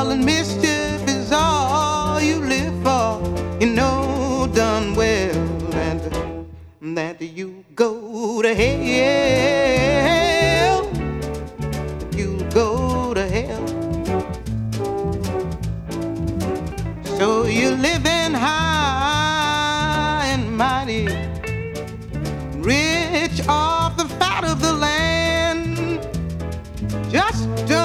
trouble and mischief is all you live for. You know done well and that you go to hell. You go to hell. So you're living high and mighty, rich off the fat of the land. Just